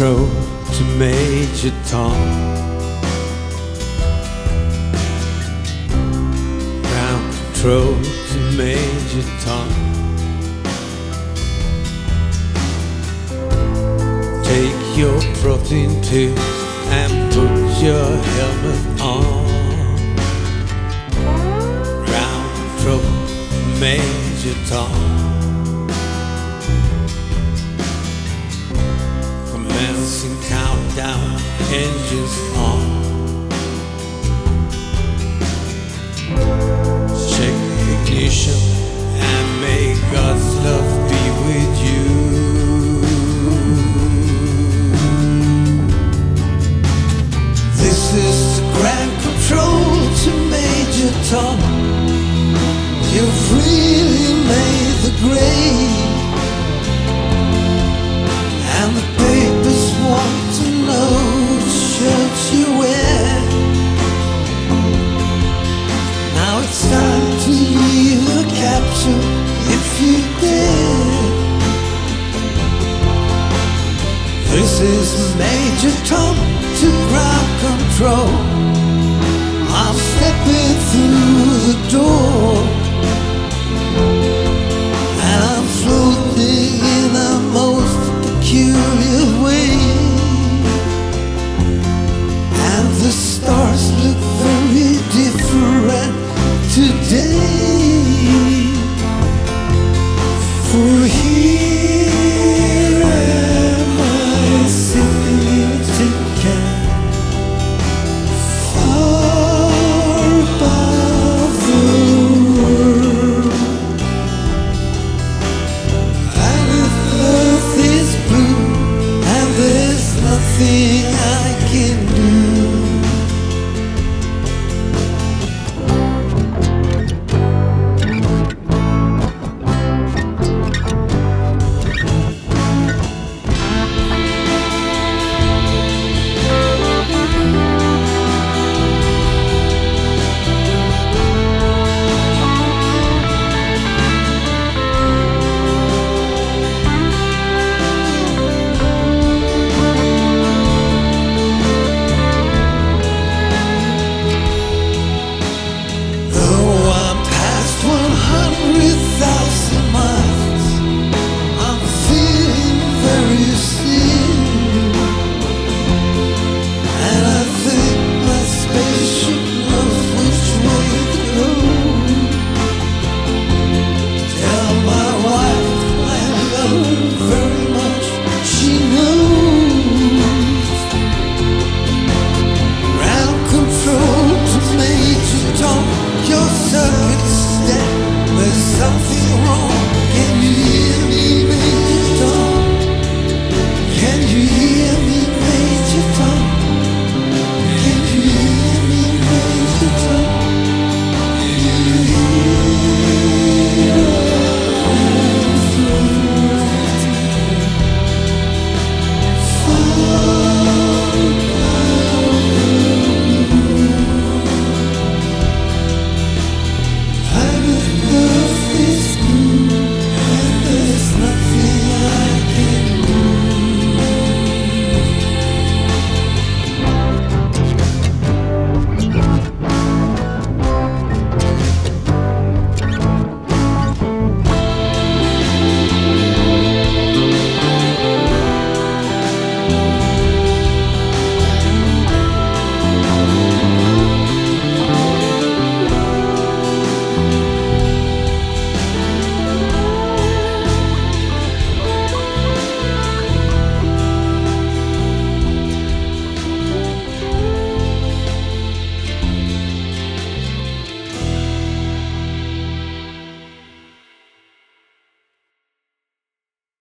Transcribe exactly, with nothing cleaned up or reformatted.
control to Major Tom. Ground control to Major Tom. Take your protein pills and put your helmet on. Ground control, Major Tom. Commencing countdown, engines on. Check ignition and may God's love be with you. This is the ground control to Major Tom. You've really made the grade, and the papers want to know the shirts you wear. Now it's time to leave the capsule if you dare. This is Major Tom to ground control. I'm stepping through the door, and I'm floating in a most peculiar way, and the stars look very different today. For here